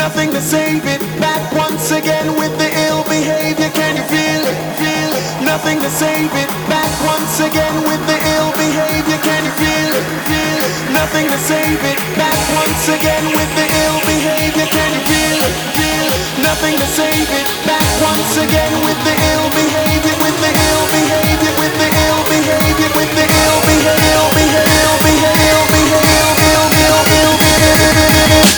nothing to save it. Back once again with the ill behavior. Can you feel it? Feel it? Nothing to save it. Back once again with the ill behavior. Can you feel it? Feel it? Nothing to save it. Back once again with the ill behavior. Can you feel it? Feel it? Nothing to save it. Back once again with the ill behavior. With the ill behavior. With the ill behavior. With the ill behavior. Ill behavior. Ill behavior. Ill behavior.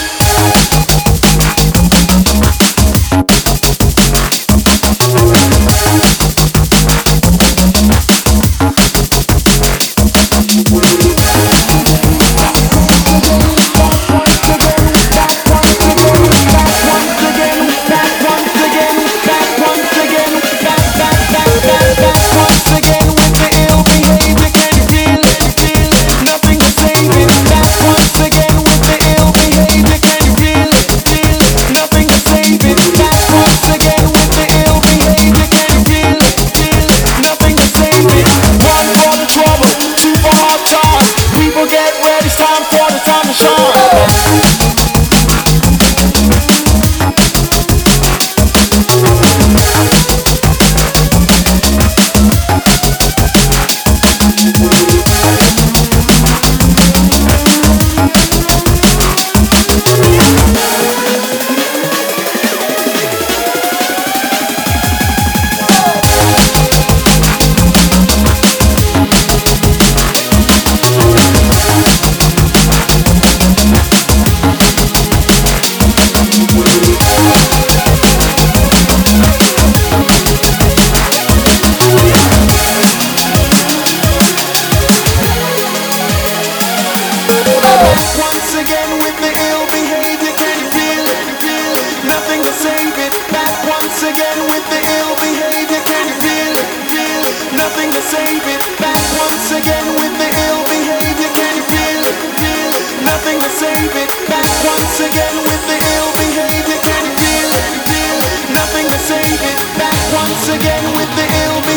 Once again with the ill behavior.